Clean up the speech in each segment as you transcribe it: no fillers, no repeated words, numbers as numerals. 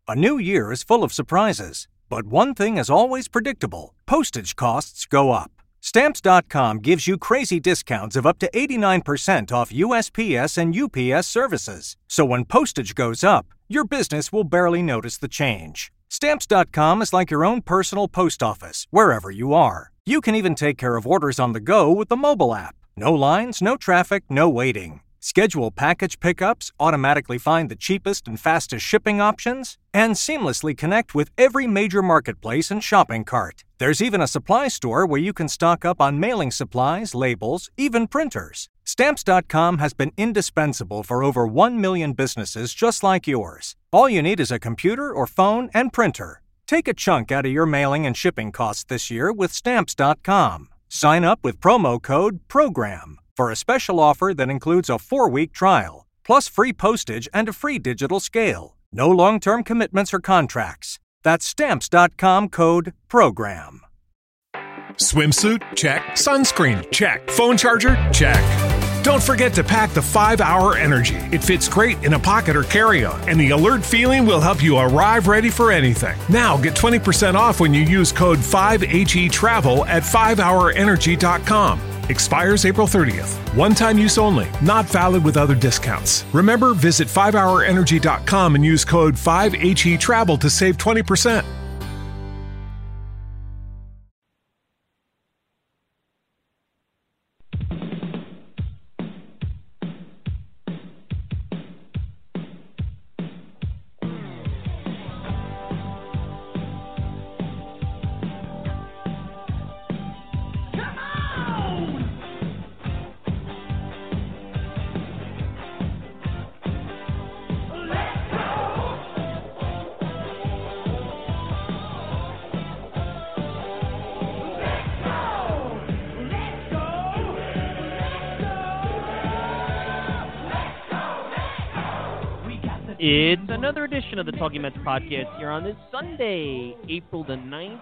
A new year is full of surprises, but one thing is always predictable. Postage costs go up. Stamps.com gives you crazy discounts of up to 89% off USPS and UPS services. So when postage goes up, your business will barely notice the change. Stamps.com is like your own personal post office, wherever you are. You can even take care of orders on the go with the mobile app. No lines, no traffic, no waiting. Schedule package pickups, automatically find the cheapest and fastest shipping options, and seamlessly connect with every major marketplace and shopping cart. There's even a supply store where you can stock up on mailing supplies, labels, even printers. Stamps.com has been indispensable for over 1 million businesses just like yours. All you need is a computer or phone and printer. Take a chunk out of your mailing and shipping costs this year with Stamps.com. Sign up with promo code PROGRAM for a special offer that includes a 4-week trial, plus free postage and a free digital scale. No long-term commitments or contracts. That's Stamps.com code PROGRAM. Swimsuit? Check. Sunscreen? Check. Phone charger? Check. Don't forget to pack the 5-Hour Energy. It fits great in a pocket or carry-on, and the alert feeling will help you arrive ready for anything. Now get 20% off when you use code 5HETRAVEL at 5hourenergy.com. Expires April 30th. One-time use only. Not valid with other discounts. Remember, visit 5hourenergy.com and use code 5HETRAVEL to save 20%. It's another edition of the Talking Mets podcast here on this Sunday, April the 9th,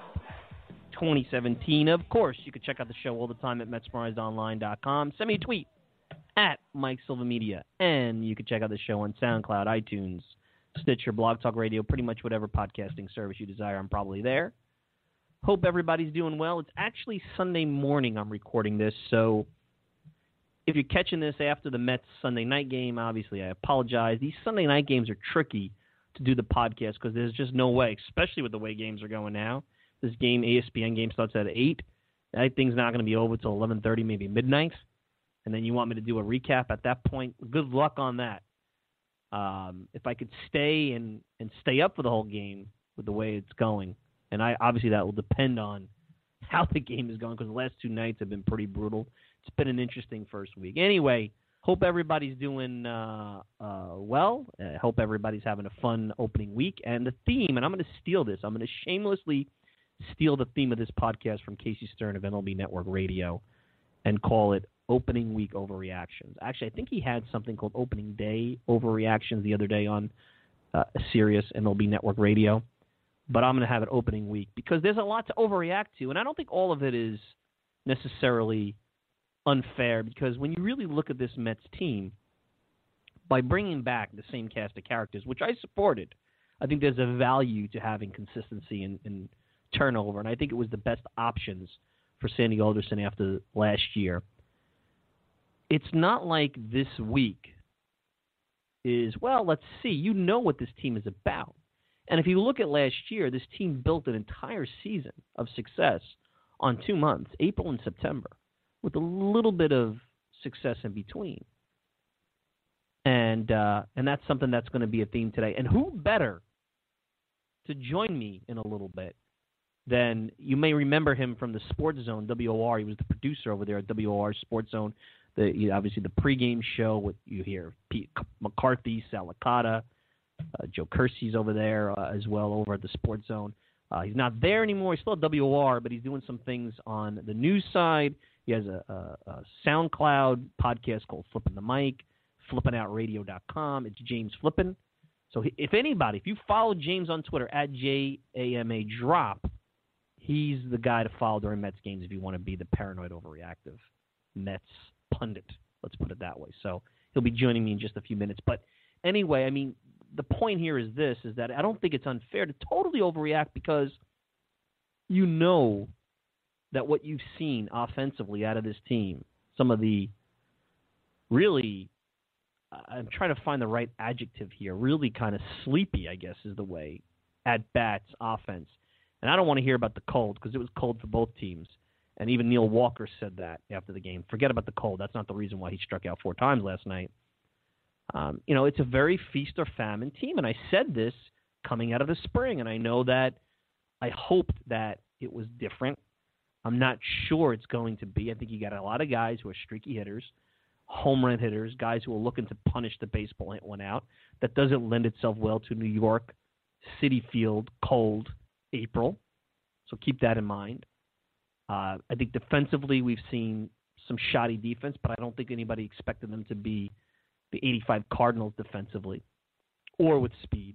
2017. Of course, you can check out the show all the time at MetsMemorizedOnline.com. Send me a tweet at Mike Silva Media, and you can check out the show on SoundCloud, iTunes, Stitcher, Blog Talk Radio, pretty much whatever podcasting service you desire. I'm probably there. Hope everybody's doing well. It's actually Sunday morning I'm recording this, so if you're catching this after the Mets Sunday night game, obviously I apologize. These Sunday night games are tricky to do the podcast because there's just no way, especially with the way games are going now. This game, ESPN game, starts at 8. That thing's not going to be over till 11:30, maybe midnight. And then you want me to do a recap at that point. Good luck on that. If I could stay and stay up for the whole game with the way it's going, and obviously that will depend on how the game is going because the last 2 nights have been pretty brutal. It's been an interesting first week. Anyway, hope everybody's doing well. Hope everybody's having a fun opening week. And the theme, and I'm going to steal this. I'm going to shamelessly steal the theme of this podcast from Casey Stern of MLB Network Radio and call it Opening Week Overreactions. Actually, I think he had something called Opening Day Overreactions the other day on Sirius MLB Network Radio. But I'm going to have it Opening Week because there's a lot to overreact to. And I don't think all of it is necessarily unfair because when you really look at this Mets team, by bringing back the same cast of characters, which I supported, I think there's a value to having consistency and turnover, and I think it was the best options for Sandy Alderson after last year. It's not like this week is, well, let's see, you know what this team is about. And if you look at last year, this team built an entire season of success on 2 months, April and September, with a little bit of success in between. And that's something that's going to be a theme today. And who better to join me in a little bit than, you may remember him from the Sports Zone, WOR. He was the producer over there at WOR Sports Zone. Obviously the pregame show, with you hear Pete McCarthy, Sal Licata, Joe Kersey's over there as well over at the Sports Zone. He's not there anymore. He's still at WOR, but he's doing some things on the news side. He has a SoundCloud podcast called Flipping the Mic, flippinoutradio.com. It's James Flippin. So if you follow James on Twitter, at JAMADrop, he's the guy to follow during Mets games if you want to be the paranoid, overreactive Mets pundit. Let's put it that way. So he'll be joining me in just a few minutes. But anyway, I mean, the point here is that I don't think it's unfair to totally overreact because you know that what you've seen offensively out of this team, some of the really, I'm trying to find the right adjective here, really kind of sleepy, I guess is the way, at-bats offense. And I don't want to hear about the cold because it was cold for both teams. And even Neil Walker said that after the game. Forget about the cold. That's not the reason why he struck out 4 times last night. It's a very feast or famine team. And I said this coming out of the spring. And I know that I hoped that it was different. I'm not sure it's going to be. I think you got a lot of guys who are streaky hitters, home run hitters, guys who are looking to punish the baseball one out. That doesn't lend itself well to New York City Field, cold April. So keep that in mind. I think defensively we've seen some shoddy defense, but I don't think anybody expected them to be the 85 Cardinals defensively or with speed.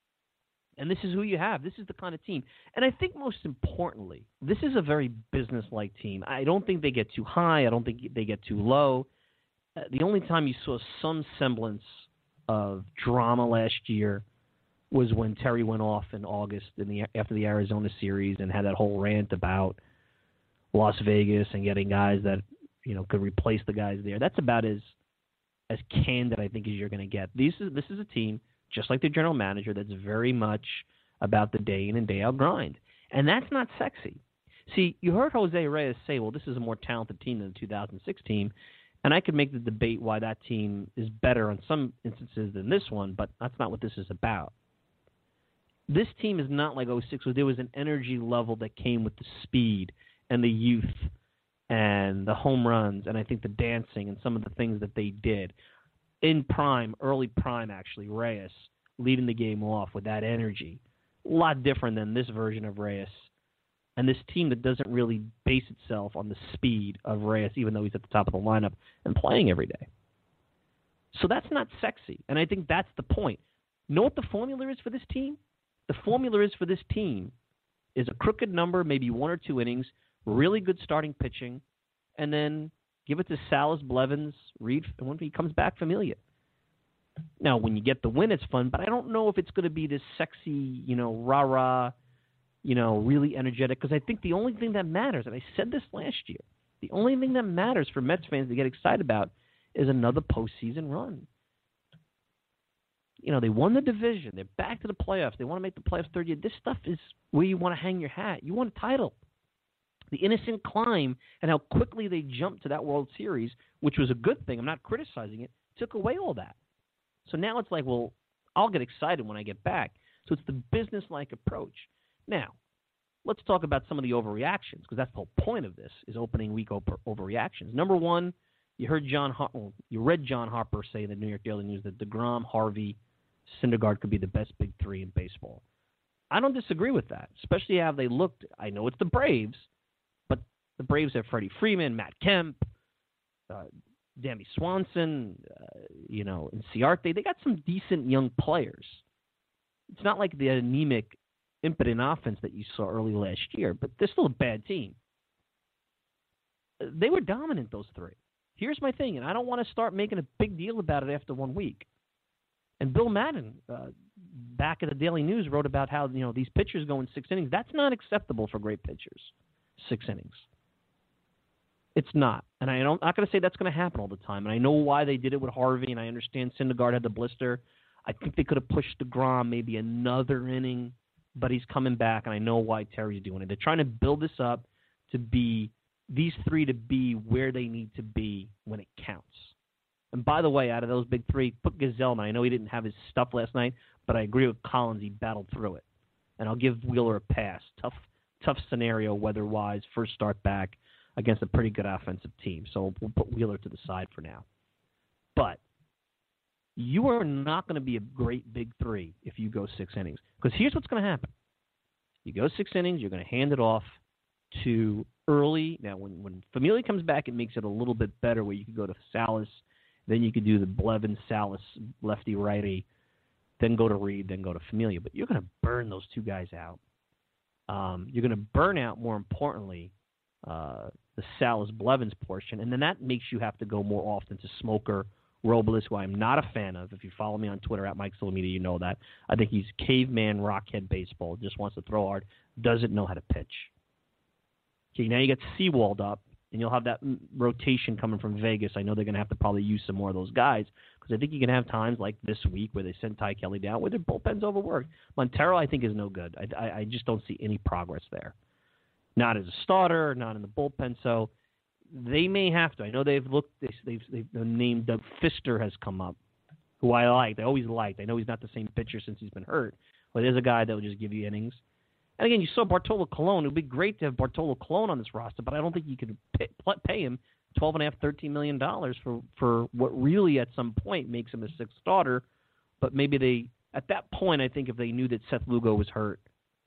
And this is who you have. This is the kind of team. And I think most importantly, this is a very business-like team. I don't think they get too high. I don't think they get too low. The only time you saw some semblance of drama last year was when Terry went off in August after the Arizona series and had that whole rant about Las Vegas and getting guys that could replace the guys there. That's about as candid, I think, as you're going to get. This is a team, just like the general manager, that's very much about the day in and day out grind. And that's not sexy. See, you heard Jose Reyes say, well, this is a more talented team than the 2006 team. And I could make the debate why that team is better in some instances than this one, but that's not what this is about. This team is not like 06, where there was an energy level that came with the speed and the youth and the home runs and I think the dancing and some of the things that they did. In prime, early prime actually, Reyes leading the game off with that energy. A lot different than this version of Reyes. And this team that doesn't really base itself on the speed of Reyes, even though he's at the top of the lineup and playing every day. So that's not sexy. And I think that's the point. Know what the formula is for this team? The formula is for this team is a crooked number, maybe 1 or 2 innings, really good starting pitching, and then give it to Salas, Blevins, Reed, and when he comes back, Familia. Now, when you get the win, it's fun, but I don't know if it's going to be this sexy, rah-rah, really energetic, because I think the only thing that matters, and I said this last year, the only thing that matters for Mets fans to get excited about is another postseason run. They won the division. They're back to the playoffs. They want to make the playoffs third year. This stuff is where you want to hang your hat. You want a title. The innocent climb and how quickly they jumped to that World Series, which was a good thing. I'm not criticizing it. Took away all that. So now it's like, well, I'll get excited when I get back. So it's the business-like approach. Now, let's talk about some of the overreactions, because that's the whole point of this, is opening week overreactions. Number one, you read John Harper say in the New York Daily News that DeGrom, Harvey, Syndergaard could be the best big 3 in baseball. I don't disagree with that, especially how they looked. I know it's the Braves, but the Braves have Freddie Freeman, Matt Kemp, Dansby Swanson, and Ciarte. They got some decent young players. It's not like the anemic, impotent offense that you saw early last year, but they're still a bad team. They were dominant, those 3. Here's my thing, and I don't want to start making a big deal about it after 1 week. And Bill Madden, back at the Daily News, wrote about how these pitchers go in 6 innings. That's not acceptable for great pitchers. 6 innings. It's not. And I'm not going to say that's going to happen all the time. And I know why they did it with Harvey, and I understand Syndergaard had the blister. I think they could have pushed DeGrom maybe another inning, but he's coming back, and I know why Terry's doing it. They're trying to build this up to be these 3 to be where they need to be when it counts. And by the way, out of those big 3, put Gazelle in. I know he didn't have his stuff last night, but I agree with Collins. He battled through it. And I'll give Wheeler a pass. Tough scenario weather-wise, first start back against a pretty good offensive team. So we'll put Wheeler to the side for now. But you are not going to be a great big 3 if you go 6 innings. Because here's what's going to happen. You go 6 innings, you're going to hand it off to early. Now, when Familia comes back, it makes it a little bit better where you can go to Salas. Then you could do the Blevins, Salas, lefty-righty, then go to Reed, then go to Familia. But you're going to burn those 2 guys out. You're going to burn out, more importantly, the Salas-Blevins portion, and then that makes you have to go more often to Smoker Robles, who I'm not a fan of. If you follow me on Twitter at Mike Solomita, you know that. I think he's caveman rockhead baseball. Just wants to throw hard. Doesn't know how to pitch. Okay, now you get Seawald up, and you'll have that rotation coming from Vegas. I know they're going to have to probably use some more of those guys because I think you can have times like this week where they send Ty Kelly down where their bullpen's overworked. Montero, I think, is no good. I just don't see any progress there. Not as a starter, not in the bullpen. So they may have to. I know they've looked. They've named Doug Fister has come up, who I liked. I always liked. I know he's not the same pitcher since he's been hurt, but there's a guy that will just give you innings. And again, you saw Bartolo Colon. It would be great to have Bartolo Colon on this roster, but I don't think you could pay him $12.5, $13 million for what really at some point makes him a sixth starter. But maybe they, at that point, I think if they knew that Seth Lugo was hurt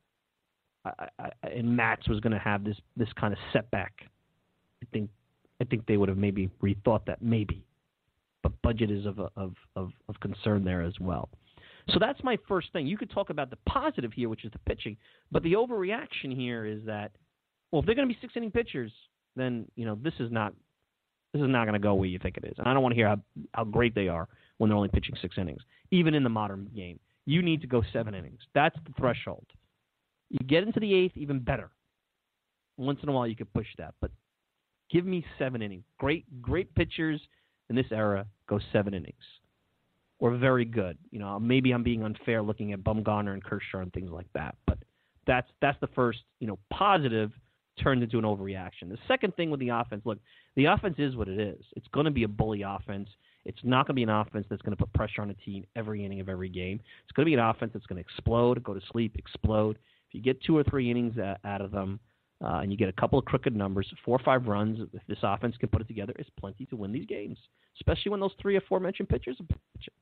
and Max was going to have this kind of setback, I think they would have maybe rethought that maybe. But budget is of concern there as well. So that's my first thing. You could talk about the positive here, which is the pitching, but the overreaction here is that, well, if they're going to be six-inning pitchers, then this is not going to go where you think it is. And I don't want to hear how great they are when they're only pitching 6 innings. Even in the modern game, you need to go 7 innings. That's the threshold. You get into the 8th, even better. Once in a while, you could push that, but give me 7 innings. Great pitchers in this era go 7 innings. Or very good. Maybe I'm being unfair looking at Bumgarner and Kershaw and things like that. But that's the first, positive turned into an overreaction. The second thing with the offense, look, the offense is what it is. It's going to be a bully offense. It's not going to be an offense that's going to put pressure on a team every inning of every game. It's going to be an offense that's going to explode, go to sleep, explode. If you get 2 or 3 innings out of them and you get a couple of crooked numbers, 4 or 5 runs, if this offense can put it together, it's plenty to win these games, especially when those 3 or 4 mentioned pitchers are pitching.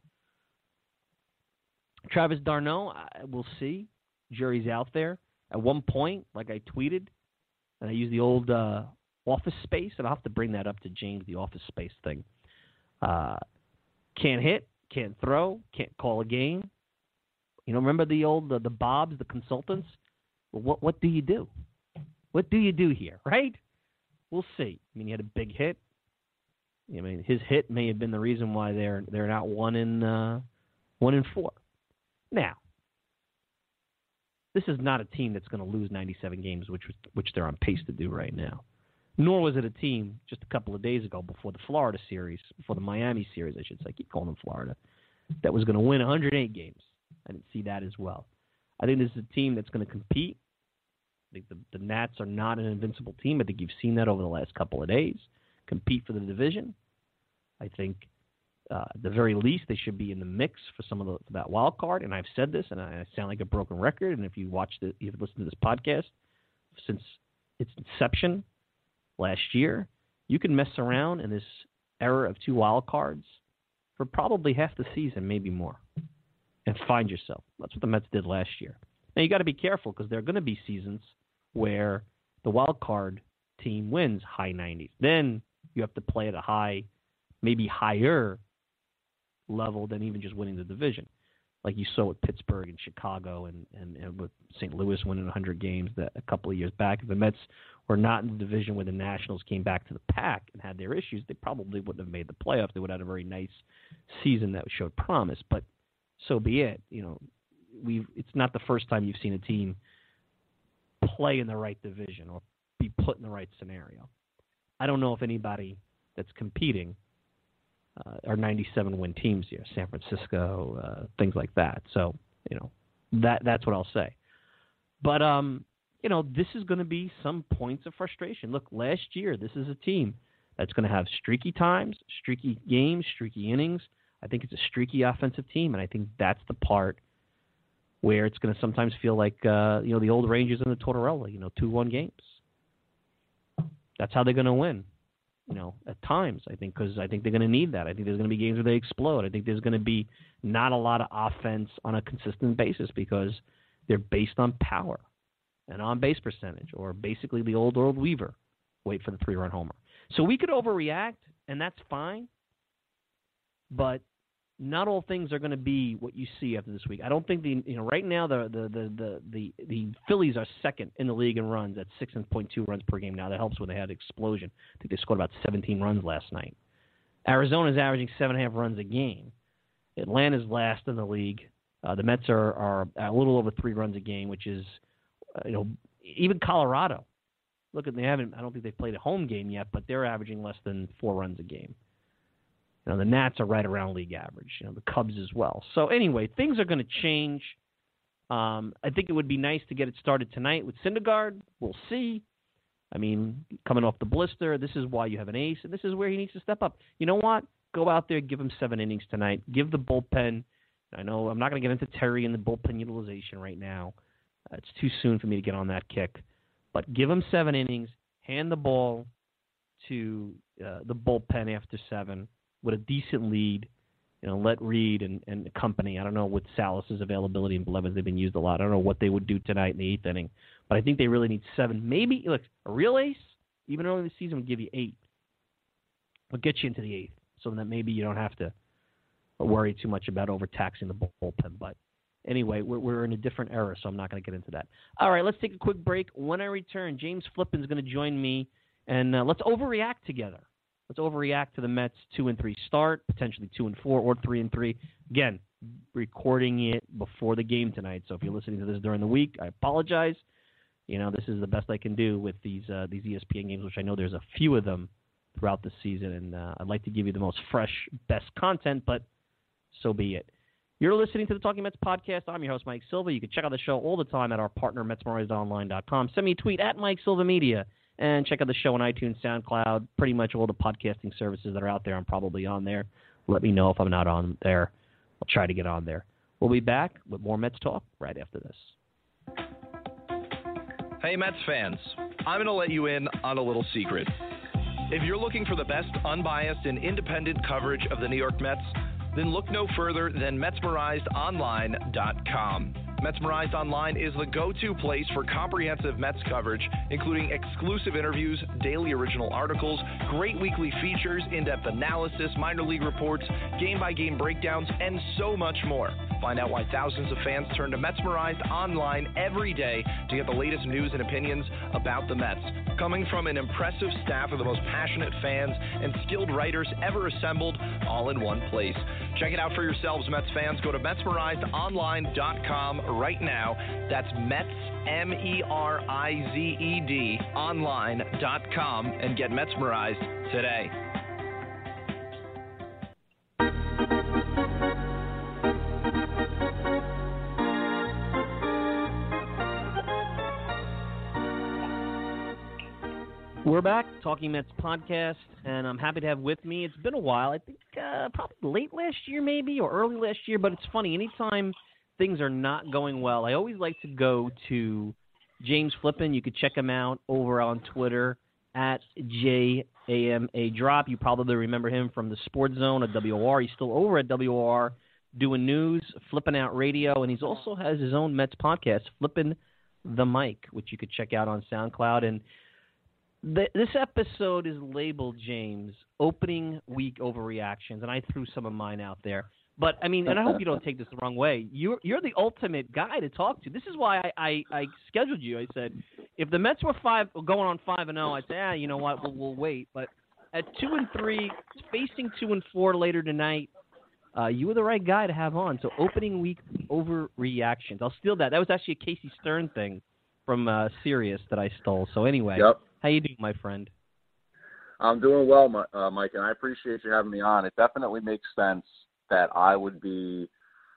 Travis d'Arnaud, we'll see. Jury's out there. At one point, like I tweeted, and I used the old Office Space, and I'll have to bring that up to James, the Office Space thing. Can't hit, can't throw, can't call a game. Remember the old the Bobs, the consultants? Well, what do you do? What do you do here, right? We'll see. He had a big hit. His hit may have been the reason why they're not 1-4. Now, this is not a team that's going to lose 97 games, which they're on pace to do right now. Nor was it a team just a couple of days ago before the Florida series, before the Miami series, I should say. I keep calling them Florida. That was going to win 108 games. I didn't see that as well. I think this is a team that's going to compete. I think the Nats are not an invincible team. I think you've seen that over the last couple of days. Compete for the division. I think at the very least, they should be in the mix for that wild card. And I've said this, and I sound like a broken record. And if you've listened to this podcast since its inception last year, you can mess around in this era of 2 wild cards for probably half the season, maybe more, and find yourself. That's what the Mets did last year. Now you got to be careful because there are going to be seasons where the wild card team wins high 90s. Then you have to play at a high, maybe higher level than even just winning the division, like you saw with Pittsburgh and Chicago and with St. Louis winning 100 games a couple of years back. If the Mets were not in the division where the Nationals came back to the pack and had their issues, they probably wouldn't have made the playoffs. They would have had a very nice season that showed promise, but so be it. It's not the first time you've seen a team play in the right division or be put in the right scenario. I don't know if anybody that's competing are 97-win teams here, San Francisco, things like that. So, that's what I'll say. But, this is going to be some points of frustration. Look, last year, this is a team that's going to have streaky times, streaky games, streaky innings. I think it's a streaky offensive team, and I think that's the part where it's going to sometimes feel like, the old Rangers and the Tortorella, 2-1 games. That's how they're going to win. At times, I think, because I think they're going to need that. I think there's going to be games where they explode. I think there's going to be not a lot of offense on a consistent basis because they're based on power and on base percentage, or basically the old Earl Weaver, wait for the 3-run homer. So we could overreact, and that's fine, but not all things are going to be what you see after this week. I don't think right now the Phillies are second in the league in runs at 6.2 runs per game. Now that helps when they had explosion. I think they scored about 17 runs last night. Arizona's averaging 7.5 runs a game. Atlanta's last in the league. The Mets are a little over 3 runs a game, which is, even Colorado. Look, I don't think they've played a home game yet, but they're averaging less than 4 runs a game. The Nats are right around league average. The Cubs as well. So anyway, things are going to change. I think it would be nice to get it started tonight with Syndergaard. We'll see. I mean, coming off the blister, this is why you have an ace, and this is where he needs to step up. You know what? Go out there, give him 7 innings tonight. Give the bullpen. I know I'm not going to get into Terry and the bullpen utilization right now. It's too soon for me to get on that kick. But give him 7 innings. Hand the ball to the bullpen after 7 with a decent lead. Let Reed and company. I don't know what Salas's availability and Blevins, they've been used a lot. I don't know what they would do tonight in the 8th inning. But I think they really need 7. Maybe, look, a real ace, even early in the season, would give you 8. Will get you into the 8th so that maybe you don't have to worry too much about overtaxing the bullpen. But anyway, we're in a different era, so I'm not going to get into that. All right, let's take a quick break. When I return, James Flippin is going to join me, and let's overreact together. Let's overreact to the Mets' 2-3 start, potentially 2-4 or 3-3. Again, recording it before the game tonight. So if you're listening to this during the week, I apologize. This is the best I can do with these ESPN games, which I know there's a few of them throughout the season, and I'd like to give you the most fresh, best content, but so be it. You're listening to the Talking Mets podcast. I'm your host, Mike Silva. You can check out the show all the time at our partner, MetsMemorizedOnline.com. Send me a tweet at Mike Silva Media, and check out the show on iTunes, SoundCloud, pretty much all the podcasting services that are out there. I'm probably on there. Let me know if I'm not on there. I'll try to get on there. We'll be back with more Mets talk right after this. Hey, Mets fans. I'm going to let you in on a little secret. If you're looking for the best unbiased and independent coverage of the New York Mets, then look no further than MetsMemorizedOnline.com. Metsmerized Online is the go-to place for comprehensive Mets coverage, including exclusive interviews, daily original articles, great weekly features, in-depth analysis, minor league reports, game-by-game breakdowns, and so much more. Find out why thousands of fans turn to Metsmerized Online every day to get the latest news and opinions about the Mets. Coming from an impressive staff of the most passionate fans and skilled writers ever assembled, all in one place. Check it out for yourselves, Mets fans. Go to MetsmerizedOnline.com right now. That's Mets, MERIZED, online.com, and get Metsmerized today. We're back, Talking Mets podcast, and I'm happy to have with me. It's been a while. I think probably late last year maybe or early last year, but it's funny. Anytime things are not going well, I always like to go to James Flippin. You could check him out over on Twitter at JAMADrop. You probably remember him from the Sports Zone at WOR. He's still over at WOR doing news, Flipping Out Radio, and he also has his own Mets podcast, Flippin' the Mic, which you could check out on SoundCloud. And this episode is labeled, James, Opening Week Overreactions, and I threw some of mine out there. But, I mean, and I hope you don't take this the wrong way. You're the ultimate guy to talk to. This is why I scheduled you. I said, if the Mets were going on 5-0, I'd say, you know what, we'll wait. But at 2-3, facing 2-4 later tonight, you were the right guy to have on. So Opening Week Overreactions. I'll steal that. That was actually a Casey Stern thing from Sirius that I stole. So anyway. Yep. How you doing, my friend? I'm doing well, Mike, and I appreciate you having me on. It definitely makes sense that I would be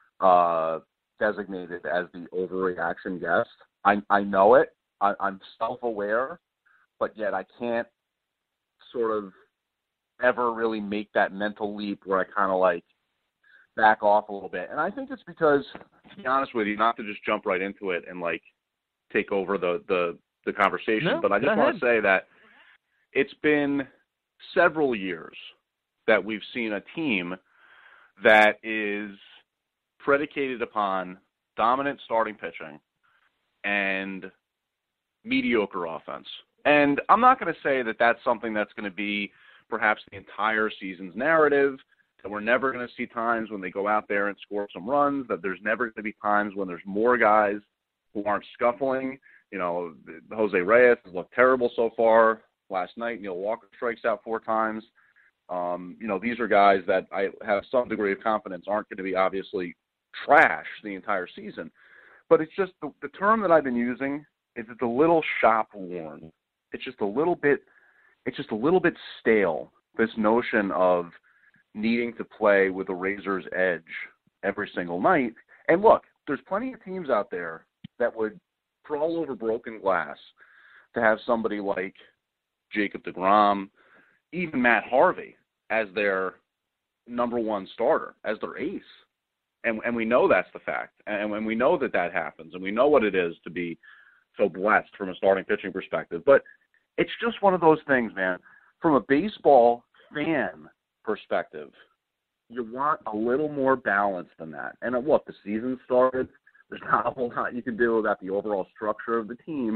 designated as the overreaction guest. I know it. I'm self-aware, but yet I can't sort of ever really make that mental leap where I kind of like back off a little bit. And I think it's because, to be honest with you, not to just jump right into it and like take over the conversation, but I just want to say that it's been several years that we've seen a team that is predicated upon dominant starting pitching and mediocre offense. And I'm not going to say that that's something that's going to be perhaps the entire season's narrative, that we're never going to see times when they go out there and score some runs, that there's never going to be times when there's more guys who aren't scuffling. You know, Jose Reyes has looked terrible so far. Last night, Neil Walker strikes out 4 times. These are guys that I have some degree of confidence aren't going to be obviously trash the entire season. But it's just the term that I've been using is it's a little shop worn. It's just a little bit stale, this notion of needing to play with a razor's edge every single night. And look, there's plenty of teams out there that would crawl over broken glass to have somebody like Jacob deGrom, even Matt Harvey, as their number one starter, as their ace. And we know that's the fact. And we know that happens. And we know what it is to be so blessed from a starting pitching perspective. But it's just one of those things, man. From a baseball fan perspective, you want a little more balance than that. And look, the season started. There's not a whole lot you can do about the overall structure of the team.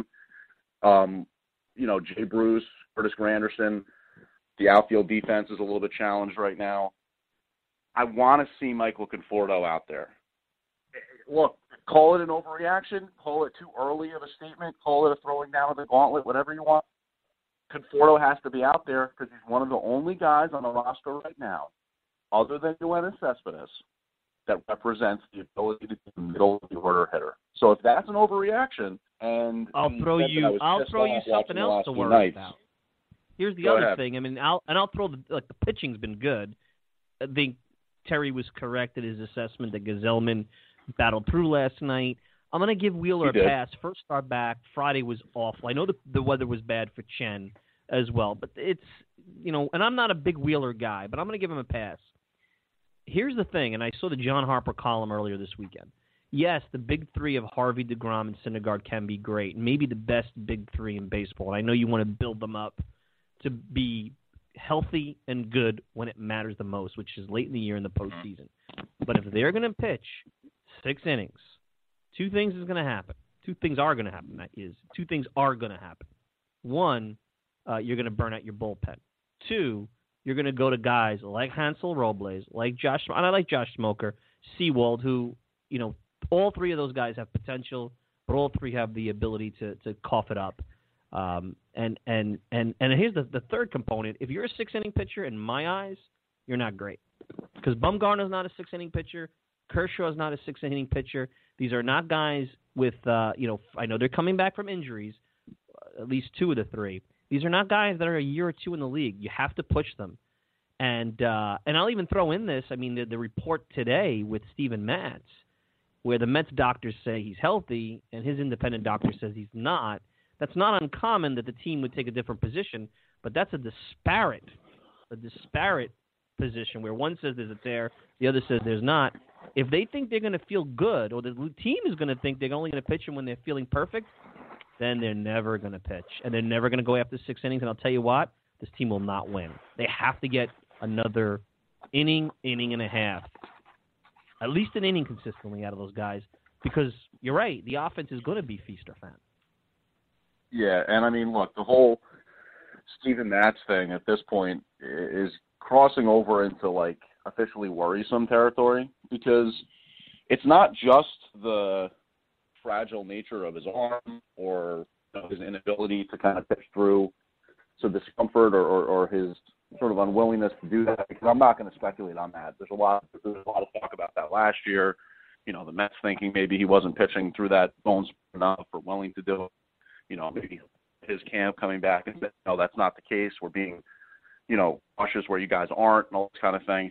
Jay Bruce, Curtis Granderson, the outfield defense is a little bit challenged right now. I want to see Michael Conforto out there. Look, call it an overreaction, call it too early of a statement, call it a throwing down of the gauntlet, whatever you want. Conforto has to be out there because he's one of the only guys on the roster right now, other than Yoenis Cespedes, that represents the ability to be the middle of the order hitter. So if that's an overreaction, and I'll throw you something else to worry about. Here's the other thing. I mean, I'll throw the pitching's been good. I think Terry was correct in his assessment that Gazelman battled through last night. I'm going to give Wheeler a pass. First start back. Friday was awful. I know the weather was bad for Chen as well, but it's, and I'm not a big Wheeler guy, but I'm going to give him a pass. Here's the thing, and I saw the John Harper column earlier this weekend. Yes, the big three of Harvey, deGrom, and Syndergaard can be great, maybe the best big three in baseball. And I know you want to build them up to be healthy and good when it matters the most, which is late in the year in the postseason. But if they're going to pitch 6 innings, two things are going to happen. Two things are going to happen. One, you're going to burn out your bullpen. Two, you're going to go to guys like Hansel Robles, like Josh, and I like Josh Smoker, Sewald, who, all three of those guys have potential, but all three have the ability to cough it up. And here's the third component. If you're a 6-inning pitcher, in my eyes, you're not great. Because Bumgarner's not a 6-inning pitcher. Kershaw's not a 6-inning pitcher. These are not guys with, I know they're coming back from injuries, at least 2 of the 3. These are not guys that are a year or 2 in the league. You have to push them. And I'll even throw in this, the report today with Steven Matz, where the Mets doctors say he's healthy and his independent doctor says he's not. That's not uncommon that the team would take a different position, but that's a disparate position where one says there's a tear, the other says there's not. If they think they're going to feel good, or the team is going to think they're only going to pitch them when they're feeling perfect, then they're never going to pitch, and they're never going to go after 6 innings. And I'll tell you what, this team will not win. They have to get another inning and a half, at least an inning consistently out of those guys, because you're right, the offense is going to be feast or famine. Yeah, and look, the whole Steven Matz thing at this point is crossing over into officially worrisome territory, because it's not just the fragile nature of his arm or his inability to kind of pitch through some discomfort or his sort of unwillingness to do that, because I'm not going to speculate on that. There's a lot of talk about that last year. The Mets thinking maybe he wasn't pitching through that bones enough or willing to do it. Maybe his camp coming back and saying, no, that's not the case. We're being, cautious where you guys aren't and all this kind of thing.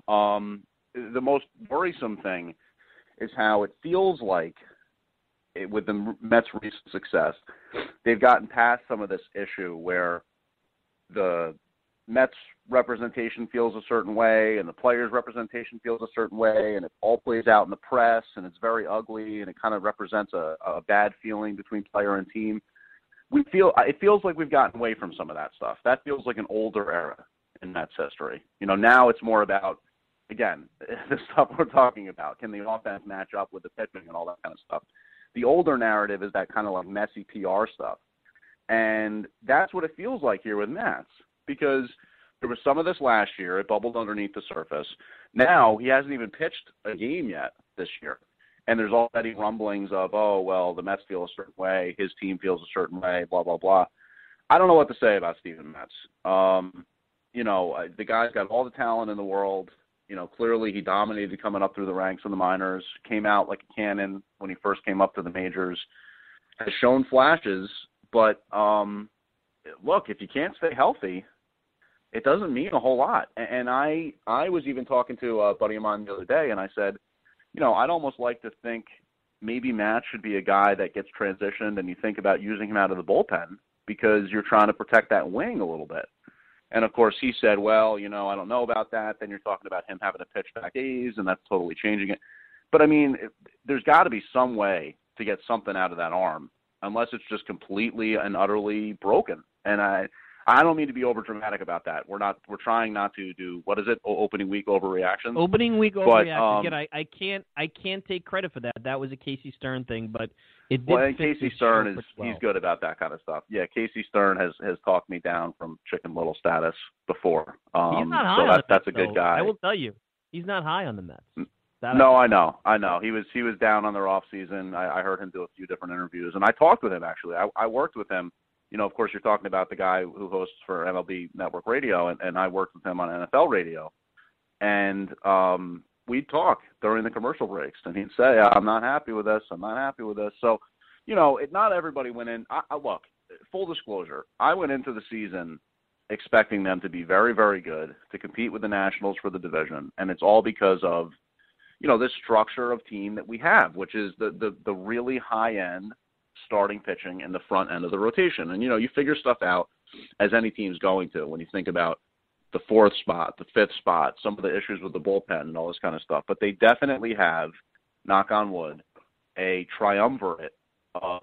The most worrisome thing is how it feels like with the Mets' recent success, they've gotten past some of this issue where the Mets representation feels a certain way and the players' representation feels a certain way, and it all plays out in the press, and it's very ugly, and it kind of represents a bad feeling between player and team. It feels like we've gotten away from some of that stuff. That feels like an older era in Mets history. Now it's more about, again, the stuff we're talking about. Can the offense match up with the pitching and all that kind of stuff? The older narrative is that kind of messy PR stuff. And that's what it feels like here with Matz, because there was some of this last year. It bubbled underneath the surface. Now he hasn't even pitched a game yet this year. And there's already rumblings of, the Mets feel a certain way, his team feels a certain way, blah, blah, blah. I don't know what to say about Steven Matz. the guy's got all the talent in the world. Clearly he dominated coming up through the ranks in the minors, came out like a cannon when he first came up to the majors, has shown flashes, but look, if you can't stay healthy, it doesn't mean a whole lot. And I was even talking to a buddy of mine the other day, and I said, I'd almost like to think maybe Matt should be a guy that gets transitioned and you think about using him out of the bullpen because you're trying to protect that wing a little bit. And, of course, he said, well, I don't know about that. Then you're talking about him having to pitch back days, and that's totally changing it. But, I mean, there's got to be some way to get something out of that arm, unless it's just completely and utterly broken. And I don't mean to be over dramatic about that. We're trying not to do, what is it, opening week overreactions? Opening week overreactions. Again, I can't take credit for that. That was a Casey Stern thing, but it did. Well, and Casey Stern he's good about that kind of stuff. Yeah, Casey Stern has talked me down from Chicken Little status before. He's not high on the Mets, that's a good guy. I will tell you, he's not high on the Mets. No, I know. He was down on their off season. I heard him do a few different interviews, and I talked with him actually. I worked with him. Of course, you're talking about the guy who hosts for MLB Network Radio, and I worked with him on NFL Radio. And we'd talk during the commercial breaks, and he'd say, I'm not happy with this. I'm not happy with this. So, not everybody went in. Look, full disclosure, I went into the season expecting them to be very, very good, to compete with the Nationals for the division, and it's all because of, this structure of team that we have, which is the really high-end starting pitching in the front end of the rotation. And, you figure stuff out as any team's going to when you think about the fourth spot, the fifth spot, some of the issues with the bullpen and all this kind of stuff. But they definitely have, knock on wood, a triumvirate of,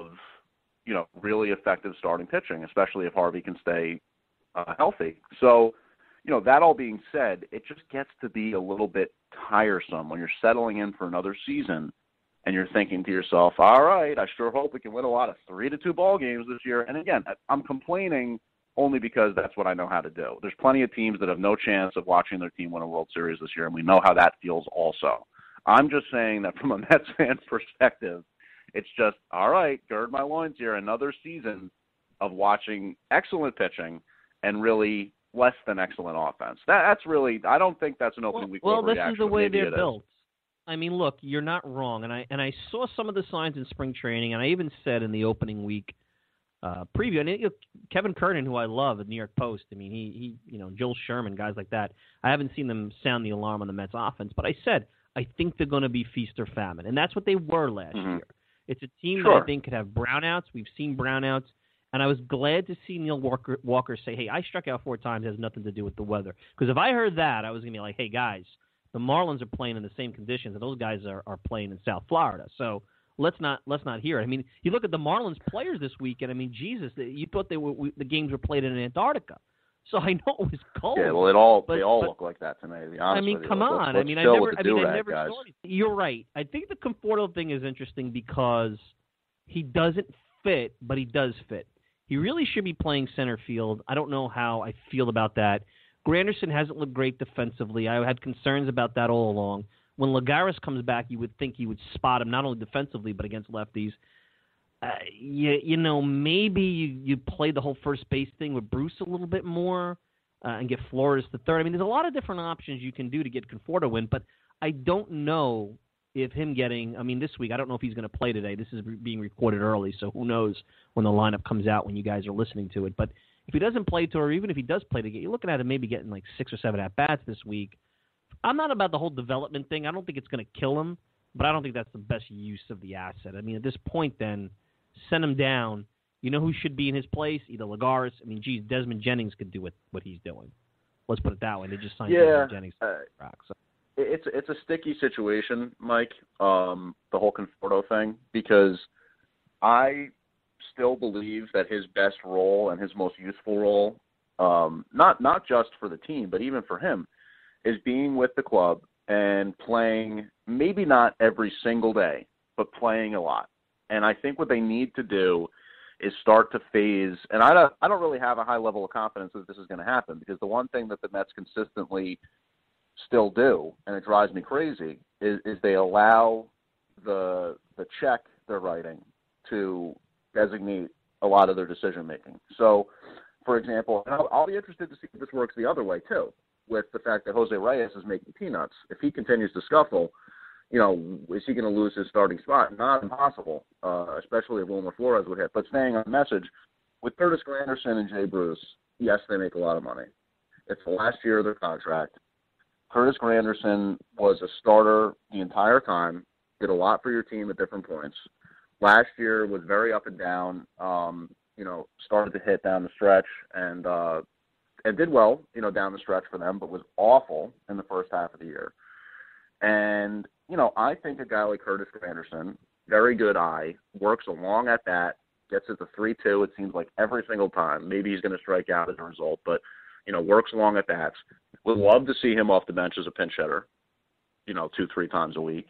really effective starting pitching, especially if Harvey can stay healthy. So, that all being said, it just gets to be a little bit tiresome when you're settling in for another season and you're thinking to yourself, all right, I sure hope we can win a lot of 3-2 ball games this year. And again, I'm complaining only because that's what I know how to do. There's plenty of teams that have no chance of watching their team win a World Series this year, and we know how that feels also. I'm just saying that from a Mets fan perspective, it's just, all right, gird my loins here, another season of watching excellent pitching and really less than excellent offense. That's really, I don't think that's an opening week overreaction. Well, this is the way they're built. I mean, look, you're not wrong, and I saw some of the signs in spring training, and I even said in the opening week preview, and Kevin Kernan, who I love at New York Post, I mean, he Joel Sherman, guys like that, I haven't seen them sound the alarm on the Mets offense, but I said, I think they're going to be feast or famine, and that's what they were last year. It's a team that I think could have brownouts. We've seen brownouts, and I was glad to see Neil Walker say, hey, I struck out 4 times, it has nothing to do with the weather. Because if I heard that, I was going to be like, hey, guys, the Marlins are playing in the same conditions, and those guys are playing in South Florida. So let's not hear it. I mean, you look at the Marlins players this weekend. I mean, Jesus, you thought the games were played in Antarctica. So I know it was cold. Yeah, well, they all look like that to me. To be honest with you. Come on. I never saw it. You're right. I think the Conforto thing is interesting because he doesn't fit, but he does fit. He really should be playing center field. I don't know how I feel about that. Granderson hasn't looked great defensively. I had concerns about that all along. When Lagares comes back, you would think he would spot him not only defensively but against lefties. Maybe you play the whole first base thing with Bruce a little bit more and get Flores the third. I mean, there's a lot of different options you can do to get Conforto in, but I don't know if him getting – I mean, this week, I don't know if he's going to play today. This is being recorded early, so who knows when the lineup comes out when you guys are listening to it. But if he doesn't play to, or even if he does play to get, you're looking at him maybe getting like 6 or 7 at-bats this week. I'm not about the whole development thing. I don't think it's going to kill him, but I don't think that's the best use of the asset. I mean, at this point then, send him down. You know who should be in his place? Either Lagares. I mean, geez, Desmond Jennings could do what he's doing. Let's put it that way. They just signed Desmond Jennings to the rock. So. It's a sticky situation, Mike, the whole Conforto thing, because I still believe that his best role and his most useful role, not just for the team, but even for him, is being with the club and playing, maybe not every single day, but playing a lot. And I think what they need to do is start to phase, and I don't really have a high level of confidence that this is going to happen, because the one thing that the Mets consistently still do, and it drives me crazy, is they allow the check they're writing to designate a lot of their decision making. So for example, and I'll be interested to see if this works the other way too, with the fact that Jose Reyes is making peanuts. If he continues to scuffle, you know, is he going to lose his starting spot? Not impossible, especially if Wilmer Flores would hit. But staying on message, with Curtis Granderson and Jay Bruce, yes, they make a lot of money. It's the last year of their contract. Curtis Granderson was a starter the entire time, did a lot for your team at different points. Last year was very up and down, you know, started to hit down the stretch and did well, you know, down the stretch for them, but was awful in the first half of the year. And, you know, I think a guy like Curtis Granderson, very good eye, works along at bat, gets it to 3-2, it seems like every single time. Maybe he's going to strike out as a result, but, you know, works along at bats. Would love to see him off the bench as a pinch hitter, you know, 2-3 times a week.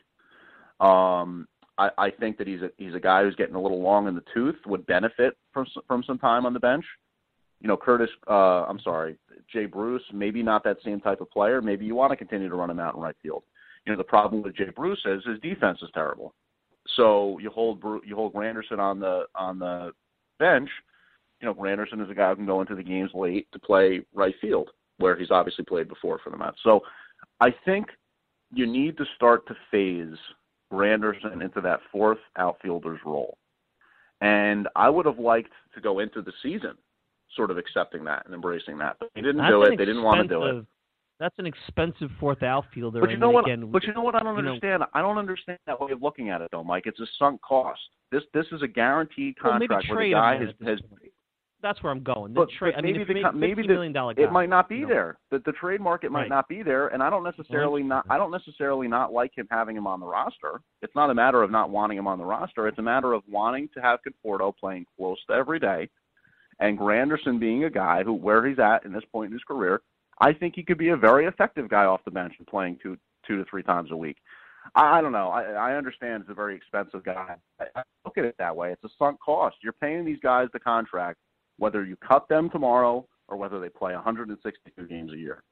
I think that he's a guy who's getting a little long in the tooth, would benefit from some time on the bench. You know, Jay Bruce, maybe not that same type of player. Maybe you want to continue to run him out in right field. You know, the problem with Jay Bruce is his defense is terrible. So you hold Granderson on the bench. You know, Granderson is a guy who can go into the games late to play right field, where he's obviously played before for the Mets. So I think you need to start to phase Granderson into that fourth outfielder's role. And I would have liked to go into the season sort of accepting that and embracing that. But they didn't do it. They didn't want to do it. That's an expensive fourth outfielder. But you know what? I don't understand. I don't understand that way of looking at it, though, Mike. It's a sunk cost. This is a guaranteed contract where the guy has. That's where I'm going. Maybe $50 million guy. It might not be there. The trade market might not be there, and I don't necessarily not like him having him on the roster. It's not a matter of not wanting him on the roster. It's a matter of wanting to have Conforto playing close to every day, and Granderson being a guy who, where he's at in this point in his career, I think he could be a very effective guy off the bench and playing two to three times a week. I don't know. I understand it's a very expensive guy. I look at it that way. It's a sunk cost. You're paying these guys the contract, whether you cut them tomorrow or whether they play 162 games a year.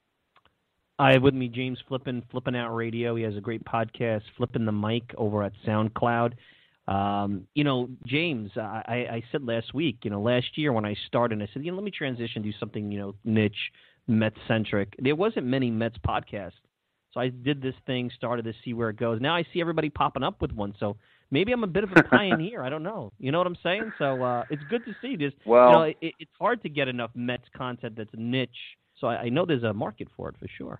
I have with me James Flippin Out Radio. He has a great podcast, Flipping the Mic, over at SoundCloud. You know, James, I said last week, you know, last year when I started, I said, you know, let me transition, do something, you know, niche, Mets-centric. There wasn't many Mets podcasts. So I did this thing, started to see where it goes. Now I see everybody popping up with one. So maybe I'm a bit of a pioneer. I don't know. You know what I'm saying? So it's good to see this. Well, you know, it's hard to get enough Mets content that's niche. So I know there's a market for it for sure.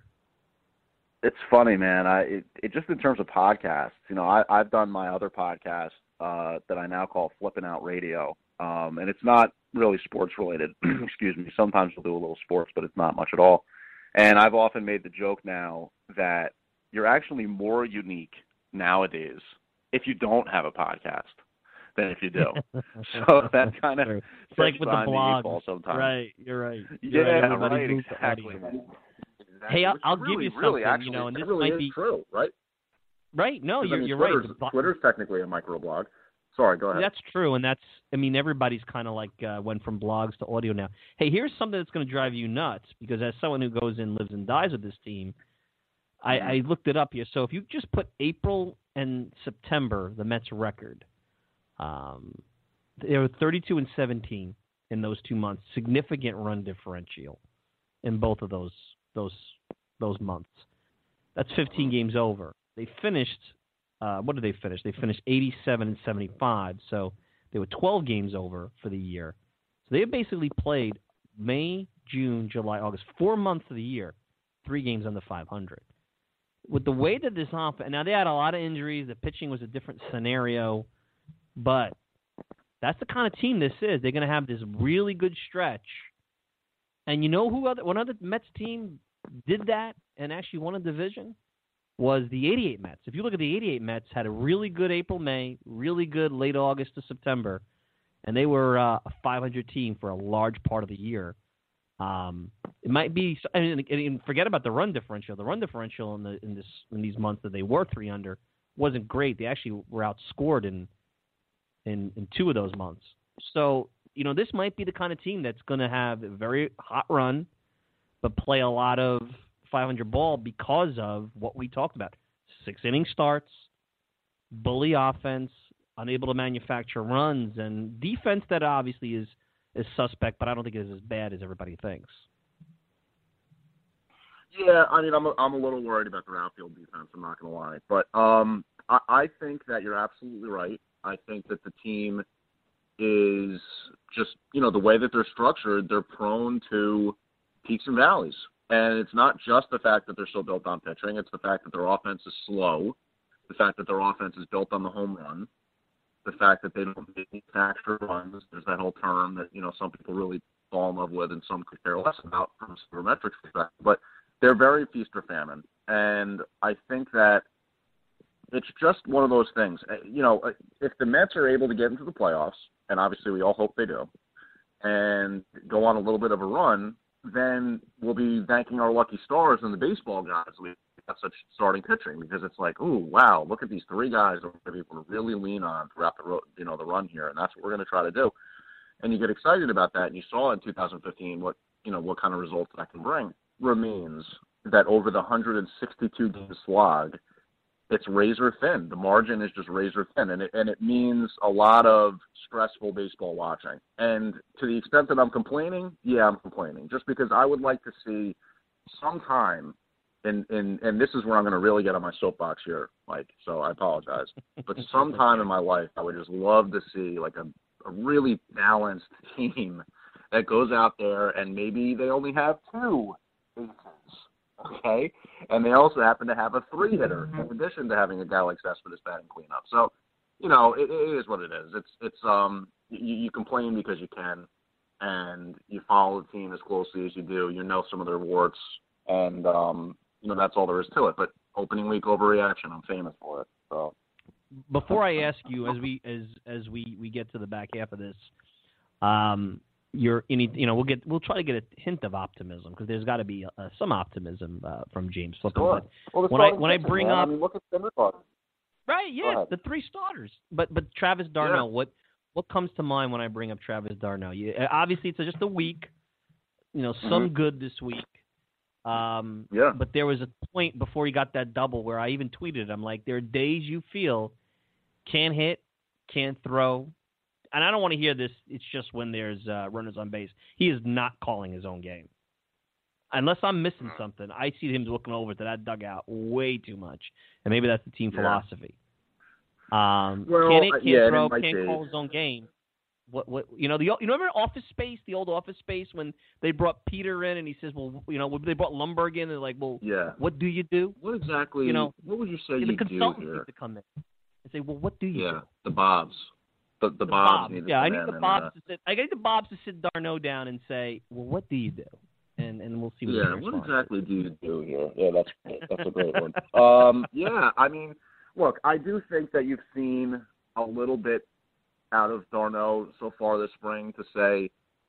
It's funny, man. It just in terms of podcasts, you know, I've done my other podcast that I now call Flipping Out Radio, and it's not really sports related. Excuse me. Sometimes we'll do a little sports, but it's not much at all. And I've often made the joke now that you're actually more unique nowadays if you don't have a podcast than if you do. So that kind of it's like with the blogs. Sometimes. Right, you're right. Right, exactly. Hey, I'll give you something, actually, you know, and this really might be true, right? Right, no, you're Twitter's, right. Twitter's technically a microblog. Sorry, go ahead. That's true, and everybody's kind of like went from blogs to audio now. Hey, here's something that's going to drive you nuts, because as someone who goes in, lives and dies with this team, I looked it up here. So if you just put April and September, the Mets record, they were 32-17 in those 2 months. Significant run differential in both of those months. That's 15 games over. They finished. What did they finish? They finished 87-75. So they were 12 games over for the year. So they basically played May, June, July, August, 4 months of the year, 3 games under 500. With the way that this offense, now they had a lot of injuries. The pitching was a different scenario, but that's the kind of team this is. They're going to have this really good stretch. And you know one other Mets team did that and actually won a division? Was the 88 Mets. If you look at the 88 Mets, had a really good April, May, really good late August to September, and they were a 500 team for a large part of the year. It might be, and forget about the run differential. The run differential in these months that they were 3 under wasn't great. They actually were outscored in 2 of those months. So, you know, this might be the kind of team that's going to have a very hot run, but play a lot of 500 ball because of what we talked about. 6-inning starts, bully offense, unable to manufacture runs, and defense that obviously is is suspect, but I don't think it's as bad as everybody thinks. Yeah, I mean, I'm a little worried about their outfield defense. I'm not going to lie, but I think that you're absolutely right. I think that the team is just, the way that they're structured, they're prone to peaks and valleys. And it's not just the fact that they're so built on pitching. It's the fact that their offense is slow, the fact that their offense is built on the home run, the fact that they don't make extra runs. There's that whole term that, some people really fall in love with and some could care less about from a sabermetrics perspective. But they're very feast or famine. And I think that it's just one of those things. If the Mets are able to get into the playoffs, and obviously we all hope they do, and go on a little bit of a run, then we'll be thanking our lucky stars and the baseball guys we have such starting pitching, because it's like, ooh, wow, look at these three guys that we're able to really lean on throughout the run here, and that's what we're going to try to do. And you get excited about that, and you saw in 2015 what kind of results that can bring. Remains that over the 162 game slog, it's razor thin. The margin is just razor thin, and it means a lot of stressful baseball watching. And to the extent that I'm complaining, yeah, I'm complaining, just because I would like to see sometime, and this is where I'm going to really get on my soapbox here, Mike, so I apologize, but sometime in my life I would just love to see like a really balanced team that goes out there and maybe they only have two aces. Okay, and they also happen to have a 3-hitter in addition to having a guy like Cespedes batting cleanup. So, it is what it is. It's you complain because you can, and you follow the team as closely as you do. You know some of their warts, and that's all there is to it. But opening week overreaction, I'm famous for it. So, before I ask you, as we get to the back half of this, we'll try to get a hint of optimism, because there's got to be some optimism from James Flippin. Sure. Well, when I bring up, look at Syndergaard. Right, yeah, the three starters, but Travis d'Arnaud, what comes to mind when I bring up Travis d'Arnaud? Obviously, it's just a week, some good this week. But there was a point before he got that double where I even tweeted, I'm like, there are days you feel can't hit, can't throw. And I don't want to hear this, it's just when there's runners on base. He is not calling his own game. Unless I'm missing something, I see him looking over to that dugout way too much. And maybe that's the team philosophy. Can't throw, can't call his own game. What you remember Office Space, the old Office Space, when they brought Peter in and he says, well, they brought Lumberg in and they're like, well, what do you do? What exactly, what would you say you do here? The consultants need to come in and say, well, what do you do? The Bobs. The Bobs need to come I need the Bobs to sit. I need the Bobs to sit d'Arnaud down and say, well, what do you do? And we'll see. What exactly do you do here? Yeah, that's a great one. I mean, look, I do think that you've seen a little bit out of d'Arnaud so far this spring to say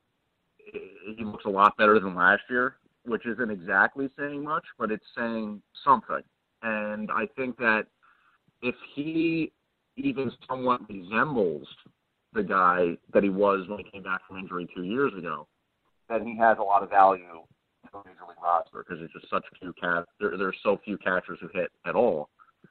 he looks a lot better than last year, which isn't exactly saying much, but it's saying something. And I think that if he even somewhat resembles the guy that he was when he came back from injury 2 years ago, then he has a lot of value to a major league roster, because there's just such few there's so few catchers who hit at all.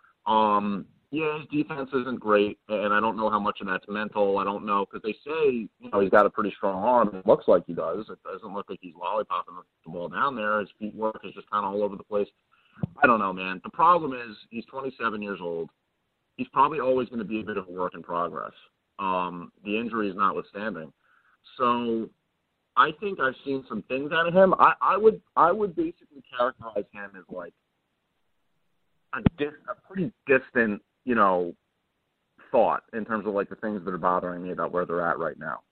His defense isn't great, and I don't know how much of that's mental. I don't know, because they say he's got a pretty strong arm. It looks like he does. It doesn't look like he's lollipopping the ball down there. His feet work is just kind of all over the place. I don't know, man. The problem is he's 27 years old. He's probably always going to be a bit of a work in progress, the injuries notwithstanding. So I think I've seen some things out of him. I would basically characterize him as like a pretty distant, thought in terms of like the things that are bothering me about where they're at right now.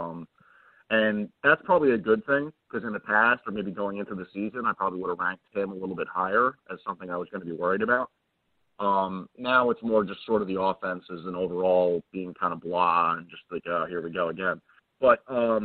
And that's probably a good thing, because in the past, or maybe going into the season, I probably would have ranked him a little bit higher as something I was going to be worried about. Now it's more just sort of the offenses and overall being kind of blah and just like, here we go again. But,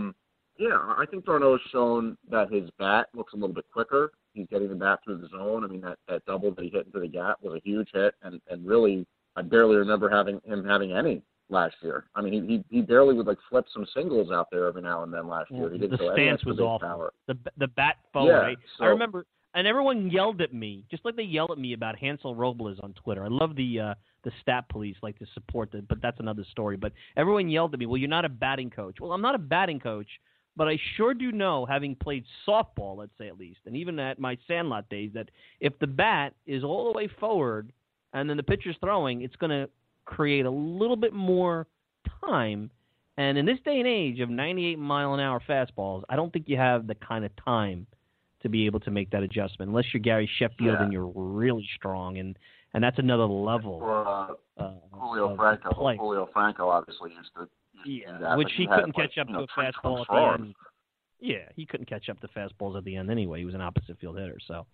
I think d'Arnaud's shown that his bat looks a little bit quicker. He's getting the bat through the zone. I mean, that double that he hit into the gap was a huge hit, and really, I barely remember him having any last year. I mean, he barely would like flip some singles out there every now and then last year. He didn't the stance was awful. Power. The bat forward. I remember, and everyone yelled at me, just like they yell at me about Hansel Robles on Twitter. I love the stat police like to support it, but that's another story. But everyone yelled at me, well, you're not a batting coach. Well, I'm not a batting coach, but I sure do know, having played softball, let's say at least, and even at my Sandlot days, that if the bat is all the way forward and then the pitcher's throwing, it's going to create a little bit more time. And in this day and age of 98-mile-an-hour fastballs, I don't think you have the kind of time to be able to make that adjustment, unless you're Gary Sheffield and you're really strong, and that's another level. Or Julio Franco. Julio Franco obviously used to do that, which he couldn't catch up to a fastball at the end. Yeah, he couldn't catch up to fastballs at the end anyway. He was an opposite field hitter, so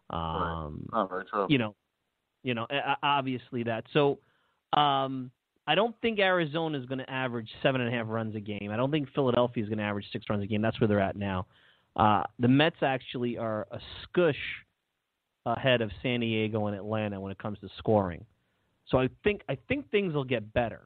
very true. You know, obviously that. So I don't think Arizona is going to average 7.5 runs a game. I don't think Philadelphia is going to average 6 runs a game. That's where they're at now. The Mets actually are a skush ahead of San Diego and Atlanta when it comes to scoring. So I think things will get better.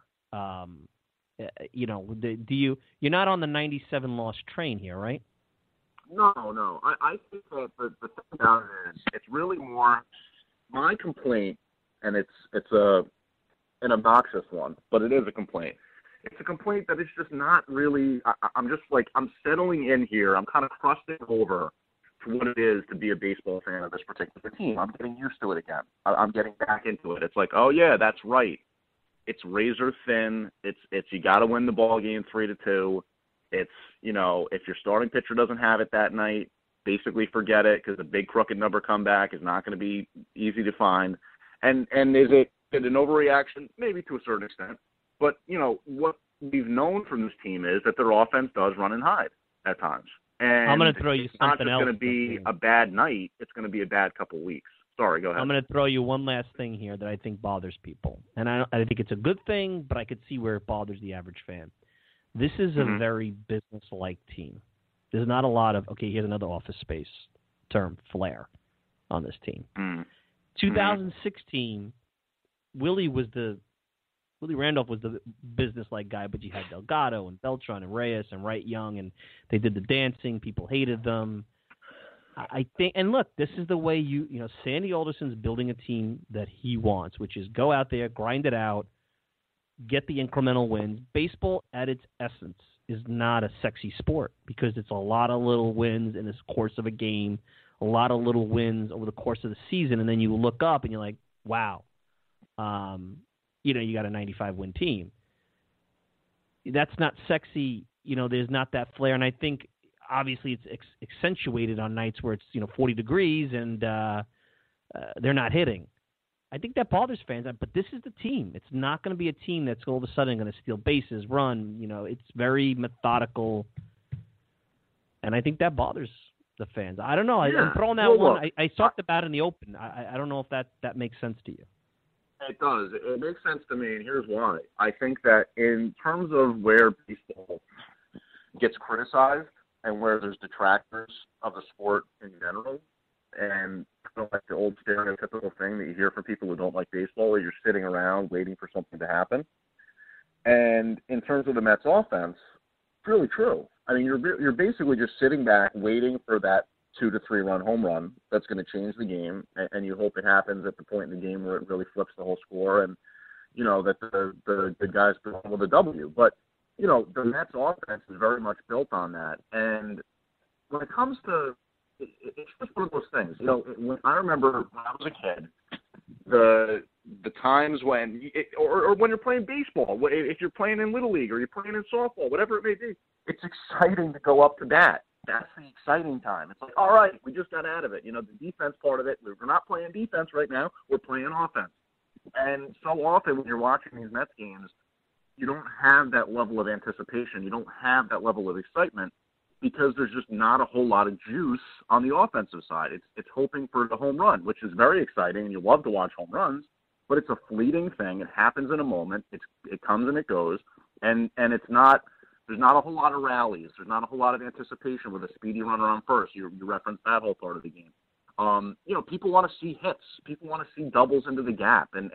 You're not on the 97 loss train here, right? No. I think that the thing about it is, it's really more my complaint, and it's an obnoxious one, but it is a complaint. It's a complaint that it's just not really. I'm settling in here. I'm kind of crusting over to what it is to be a baseball fan of this particular team. I'm getting used to it again. I'm getting back into it. It's like, oh yeah, that's right. It's razor thin. It's you got to win the ball game 3-2. It's, if your starting pitcher doesn't have it that night, basically forget it, because the big crooked number comeback is not going to be easy to find. And is it an overreaction? Maybe to a certain extent. But, what we've known from this team is that their offense does run and hide at times. And I'm going to throw you something else. It's not just going to be a bad night. It's going to be a bad couple of weeks. Sorry, go ahead. I'm going to throw you one last thing here that I think bothers people. And I think it's a good thing, but I could see where it bothers the average fan. This is a very business-like team. There's not a lot of, okay, here's another Office Space term, flair, on this team. 2016, Willie Randolph was the business-like guy, but you had Delgado and Beltran and Reyes and Wright Young, and they did the dancing. People hated them. I think, and look, this is the way Sandy Alderson's building a team that he wants, which is go out there, grind it out, get the incremental wins. Baseball, at its essence, is not a sexy sport because it's a lot of little wins in the course of a game, a lot of little wins over the course of the season, and then you look up and you're like, wow. You got a 95-win team. That's not sexy. There's not that flair. And I think, obviously, it's accentuated on nights where it's, 40 degrees and they're not hitting. I think that bothers fans. But this is the team. It's not going to be a team that's all of a sudden going to steal bases, run. It's very methodical. And I think that bothers the fans. I don't know. Yeah. I'm throwing that one. I talked about it in the open. I don't know if that makes sense to you. It does. It makes sense to me, and here's why. I think that in terms of where baseball gets criticized and where there's detractors of the sport in general, and kind of like the old stereotypical thing that you hear from people who don't like baseball, where you're sitting around waiting for something to happen. And in terms of the Mets offense, it's really true. I mean, you're basically just sitting back waiting for that 2 to 3 run home run that's going to change the game, and you hope it happens at the point in the game where it really flips the whole score, and that the guys go with a W. But the Mets offense is very much built on that, and when it comes to it's just one of those things. When I remember when I was a kid, the times when or when you're playing baseball, if you're playing in Little League or you're playing in softball, whatever it may be, it's exciting to go up to bat. That's the exciting time. It's like, all right, we just got out of it. The defense part of it, we're not playing defense right now. We're playing offense. And so often when you're watching these Mets games, you don't have that level of anticipation. You don't have that level of excitement because there's just not a whole lot of juice on the offensive side. It's hoping for the home run, which is very exciting, and you love to watch home runs, but it's a fleeting thing. It happens in a moment. It comes and it goes, and it's not – there's not a whole lot of rallies. There's not a whole lot of anticipation with a speedy runner on first. You referenced that whole part of the game. People want to see hits. People want to see doubles into the gap. And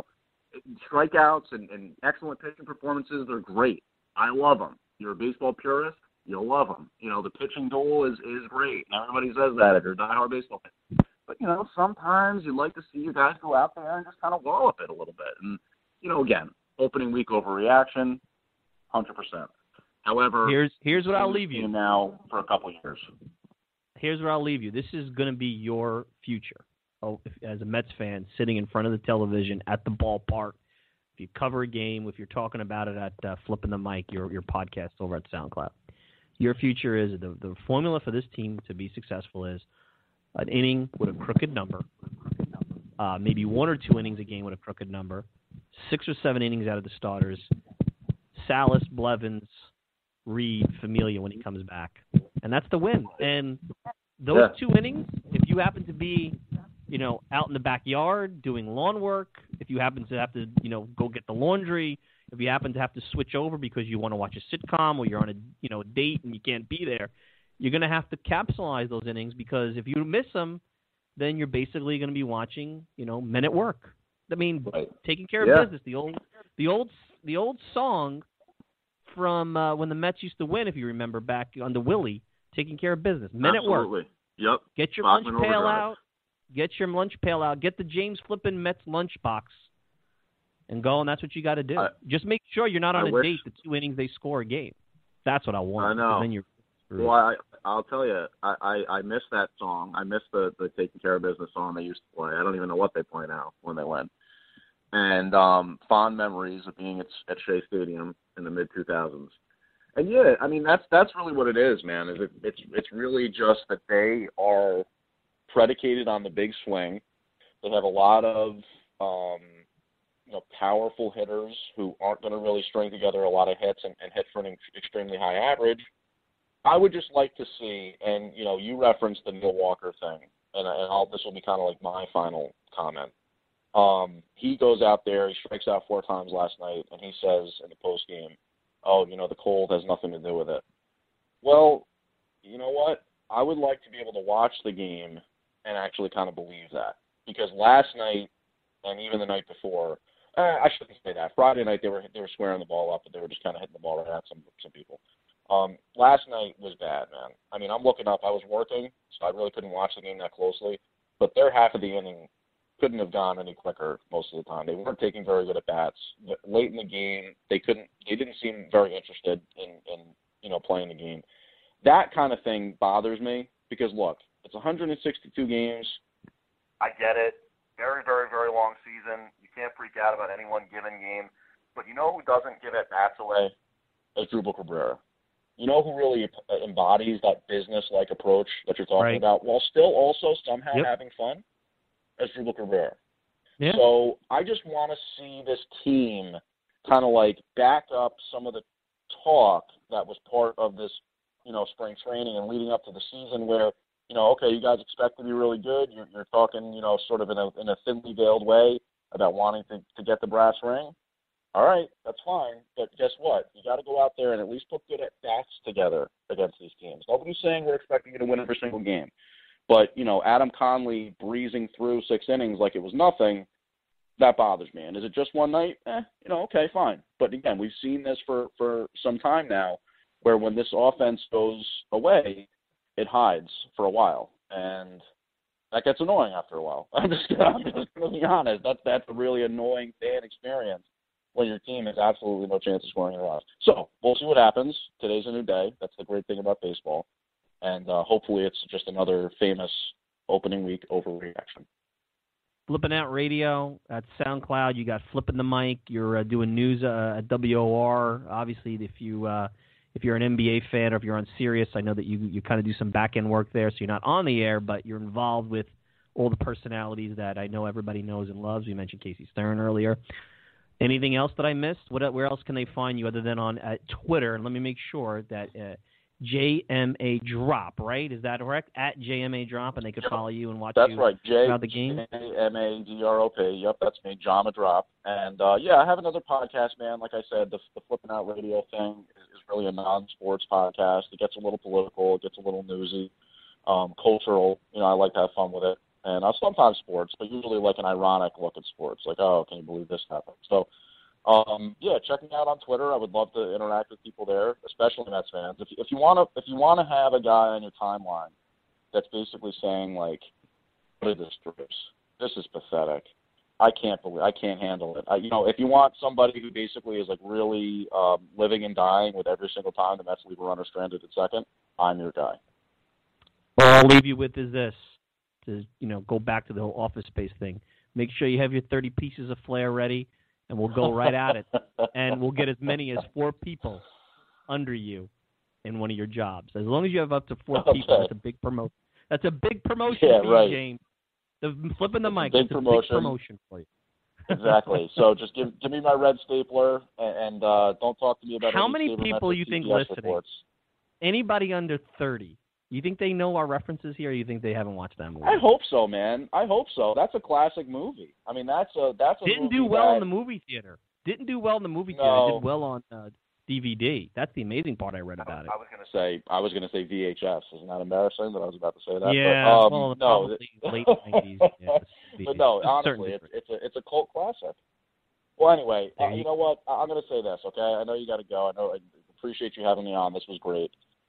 strikeouts and excellent pitching performances, they're great. I love them. You're a baseball purist, you'll love them. The pitching duel is great. And everybody says that if you're a diehard baseball fan. But, sometimes you'd like to see your guys go out there and just kind of wallop it a little bit. And, again, opening week overreaction, 100%. However, here's what I'll leave you now for a couple of years. Here's where I'll leave you. This is going to be your future as a Mets fan sitting in front of the television at the ballpark. If you cover a game, if you're talking about it at Flipping the Mic, your podcast over at SoundCloud, your future is the formula for this team to be successful is an inning with a crooked number, maybe 1 or 2 innings a game with a crooked number, 6 or 7 innings out of the starters, Salas, Blevins, Reed, Familia when he comes back. And that's the win. And those 2 innings, if you happen to be, out in the backyard doing lawn work, if you happen to have to, go get the laundry, if you happen to have to switch over because you want to watch a sitcom or you're on a date and you can't be there, you're going to have to capsulize those innings because if you miss them, then you're basically going to be watching, men at work. I mean, taking care of business. The old song from when the Mets used to win, if you remember back under Willie, taking care of business. Men Absolutely. At work. Yep. Get your lunch pail out. Get the James Flippin Mets lunchbox and go, and that's what you got to do. Just make sure you're not on a date the 2 innings they score a game. That's what I want. I know. Then you're well, I'll tell you, I miss that song. I miss the Taking Care of Business song they used to play. I don't even know what they play now when they win. And fond memories of being at Shea Stadium in the mid-2000s. And yeah, I mean that's really what it is, man. It's really just that they are predicated on the big swing. They have a lot of powerful hitters who aren't going to really string together a lot of hits and hit for an extremely high average. I would just like to see, and you referenced the Neil Walker thing, and this will be kind of like my final comment. He goes out there, he strikes out 4 times last night, and he says in the post game, the cold has nothing to do with it. Well, you know what? I would like to be able to watch the game and actually kind of believe that. Because last night, and even the night before, I shouldn't say that. Friday night, they were squaring the ball up, but they were just kind of hitting the ball right at some people. Last night was bad, man. I mean, I'm looking up. I was working, so I really couldn't watch the game that closely. But their half of the inning couldn't have gone any quicker most of the time. They weren't taking very good at bats. Late in the game, they didn't seem very interested in playing the game. That kind of thing bothers me because, look, it's 162 games. I get it. Very, very, very long season. You can't freak out about any one given game. But you know who doesn't give at-bats away? Asdrubal Cabrera. You know who really embodies that business-like approach that you're talking about while still also somehow having fun? Asdrubal Cabrera. Yeah. So I just want to see this team kind of like back up some of the talk that was part of this, spring training and leading up to the season where, okay, you guys expect to be really good. You're talking, sort of in a thinly veiled way about wanting to get the brass ring. All right, that's fine. But guess what? You got to go out there and at least put good at-bats together against these teams. Nobody's saying we're expecting you to win every single game. But, Adam Conley breezing through 6 innings like it was nothing, that bothers me. And is it just one night? Okay, fine. But, again, we've seen this for some time now where when this offense goes away, it hides for a while. And that gets annoying after a while. I'm just going to be honest. That's a really annoying fan experience when your team has absolutely no chance of scoring a run. So we'll see what happens. Today's a new day. That's the great thing about baseball. And hopefully it's just another famous opening week overreaction. Flipping Out Radio at SoundCloud. You got Flipping the Mic. You're doing news at WOR. Obviously, if you're an NBA fan or if you're on Sirius, I know that you kind of do some back-end work there, so you're not on the air, but you're involved with all the personalities that I know everybody knows and loves. We mentioned Casey Stern earlier. Anything else that I missed? Where else can they find you other than on Twitter? And let me make sure that JMA Drop, right? Is that correct? At JMA Drop, and they could follow you and watch you throughout the game? That's right, JMADROP. Yep, that's me, Jama Drop. And, I have another podcast, man. Like I said, the Flipping Out Radio thing is really a non-sports podcast. It gets a little political. It gets a little newsy, cultural. I like to have fun with it. And sometimes sports, but usually like an ironic look at sports. Like, oh, can you believe this happened? So, check me out on Twitter. I would love to interact with people there, especially Mets fans. If you want to have a guy on your timeline that's basically saying like, a disgrace. This is pathetic. I can't handle it. If you want somebody who basically is like really living and dying with every single time the Mets leave a runner stranded at second, I'm your guy. All I'll leave you with is this: to go back to the whole Office Space thing. Make sure you have your 30 pieces of flair ready, and we'll go right at it. And we'll get as many as 4 people under you in one of your jobs. As long as you have up to 4 people, that's a big promotion. That's a big promotion for you, James. Flipping the mic. It's a big promotion for you. Exactly. So just give me my red stapler and don't talk to me about how many people you think listening. Reports. Anybody under 30. You think they know our references here, or you think they haven't watched that movie? I hope so, man. I hope so. That's a classic movie. I mean, that's a didn't movie do well in the movie theater. Didn't do well in the movie theater. It did well on DVD. That's the amazing part I read about it. I was gonna say VHS. Isn't that embarrassing that I was about to say that? Yeah, but, no, late 90s. Yeah, but no, honestly, it's a cult classic. Well, anyway, you know what? I'm gonna say this, okay? I know you got to go. I appreciate you having me on. This was great.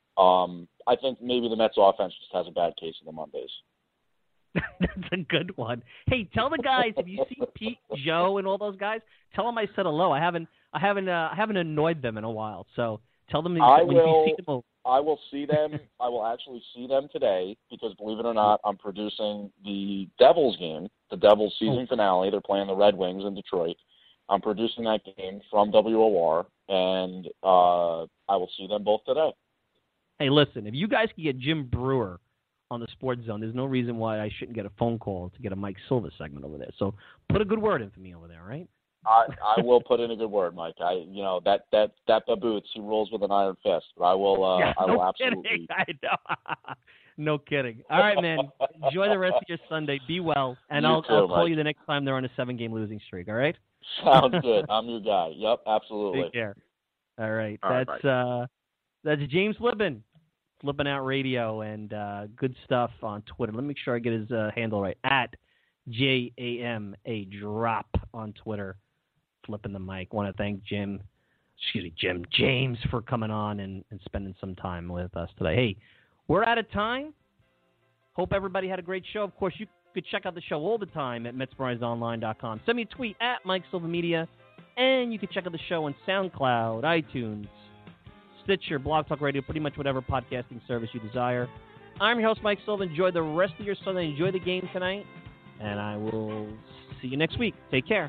I think maybe the Mets offense just has a bad case of the Mondays. That's a good one. Hey, tell the guys, if you see Pete, Joe, and all those guys, tell them I said hello. I haven't annoyed them in a while, so tell them when you see them. I will see them. I will actually see them today because, believe it or not, I'm producing the Devils game, the Devils season finale. They're playing the Red Wings in Detroit. I'm producing that game from WOR, and I will see them both today. Hey, listen, if you guys can get Jim Brewer on the Sports Zone, there's no reason why I shouldn't get a phone call to get a Mike Silva segment over there. So put a good word in for me over there, right? I will put in a good word, Mike. That Baboots, he rolls with an iron fist. But I will absolutely. Kidding. I know. No kidding. All right, man. Enjoy the rest of your Sunday. Be well, and I'll call you the next time they're on a 7-game losing streak. All right? Sounds good. I'm your guy. Yep, absolutely. Take care. All right. All That's James Flippin, Flippin' Out Radio, and good stuff on Twitter. Let me make sure I get his handle right. At JAMA Drop on Twitter. Flipping the mic. Want to thank James, for coming on and spending some time with us today. Hey, we're out of time. Hope everybody had a great show. Of course, you could check out the show all the time at MetsMerizedOnline.com. Send me a tweet at Mike Silva Media, and you can check out the show on SoundCloud, iTunes, Stitcher, Blog Talk Radio, pretty much whatever podcasting service you desire. I'm your host, Mike Silva. Enjoy the rest of your Sunday. Enjoy the game tonight, and I will see you next week. Take care.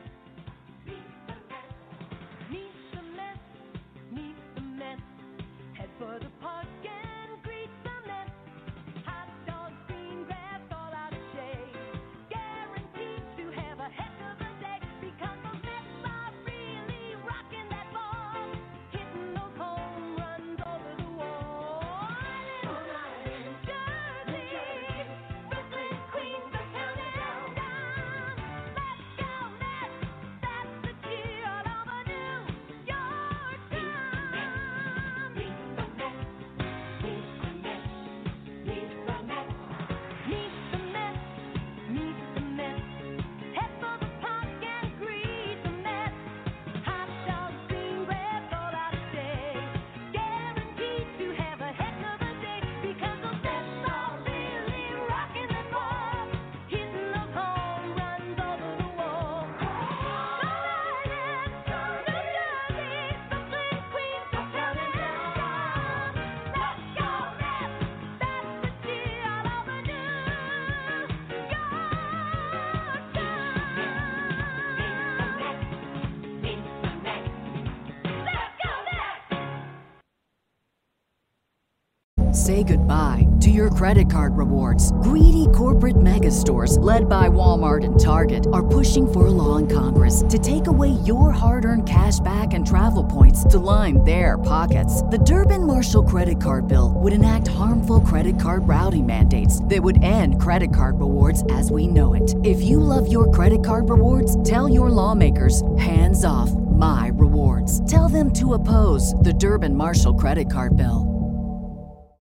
Say goodbye to your credit card rewards. Greedy corporate mega stores, led by Walmart and Target, are pushing for a law in Congress to take away your hard-earned cash back and travel points to line their pockets. The Durbin-Marshall credit card bill would enact harmful credit card routing mandates that would end credit card rewards as we know it. If you love your credit card rewards, tell your lawmakers, hands off my rewards. Tell them to oppose the Durbin-Marshall credit card bill.